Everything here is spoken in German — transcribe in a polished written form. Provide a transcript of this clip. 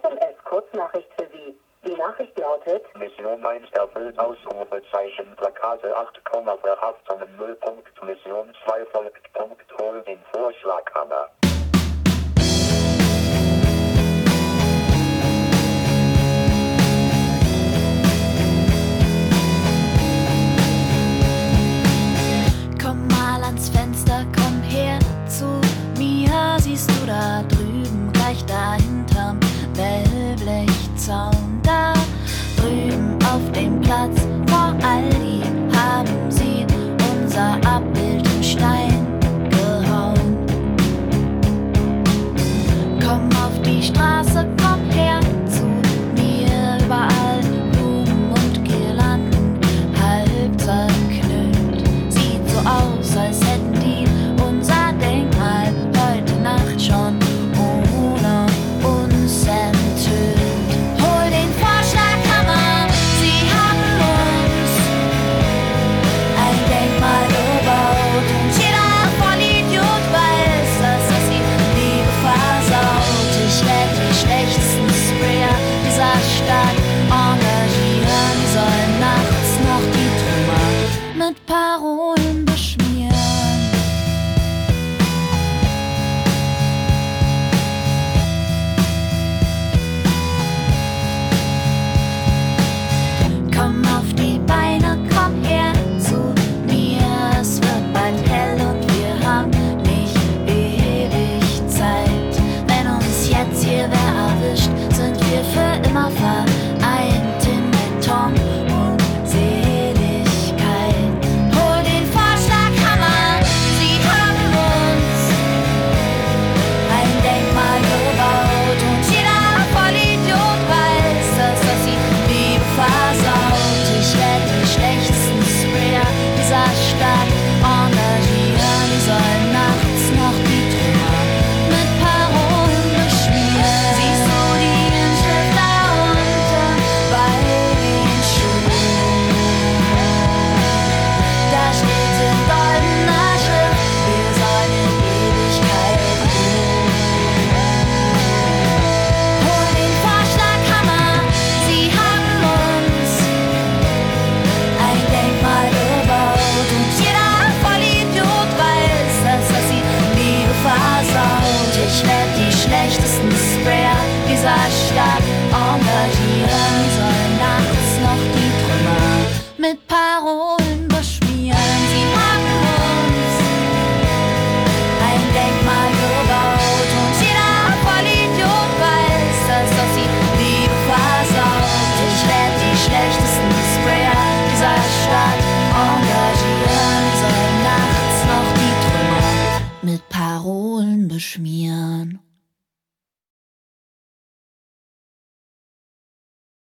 SMS Kurznachricht für Sie. Die Nachricht lautet: Mission 1 erfüllt, Ausrufezeichen, Plakate 8, Verhaftungen 0. Mission 2 folgt, hol den Vorschlaghammer. Komm mal ans Fenster, komm her zu mir. Siehst du da drüben, gleich dahinterm Wellblechzaun? Da drüben auf dem Platz vor Aldi haben sie unser Abbild in Stein gehauen. Komm auf die Straße, komm her zu mir. Überall Blumen und Girlanden, halb zerknüllt. Sieht so aus, als hätten die unser Denkmal heute Nacht schon ohne uns enthüllt. Hol den Vorschlaghammer, sie haben uns ein Denkmal gebaut. Und jeder Vollidiot weiß, dass sie Liebe versaut. Ich werd die schlechtesten Sprayer dieser Stadt engagieren. Die sollen nachts noch die Trümmer mit Parolen beschmieren. Komm auf die Beine, komm her zu mir. Es wird bald hell und wir haben nicht ewig Zeit. Wenn uns jetzt hier wer erwischt, sind wir für immer vereint in Beton und Seligkeit. Hol den Vorschlaghammer, sie haben uns ein Denkmal gebaut. Und jeder Vollidiot weiß, dass sie Liebe versaut. Ich werd die schlechtesten Sprayer dieser Stadt engagieren. Die sollen nachts noch die Trümmer mit Parolen beschmieren. Siehst du die Inschrift da unten bei den Schuhen? Da steht in goldener Schrift: Wir sollen in Ewigkeit ruhen. Hol den Vorschlaghammer, sie haben uns ein Denkmal gebaut. Und jeder Vollidiot weiß, dass sie Liebe versaut. Ich werd die schlechtesten Sprayer dieser Stadt engagieren. Die sollen nachts noch die Trümmer mit Parolen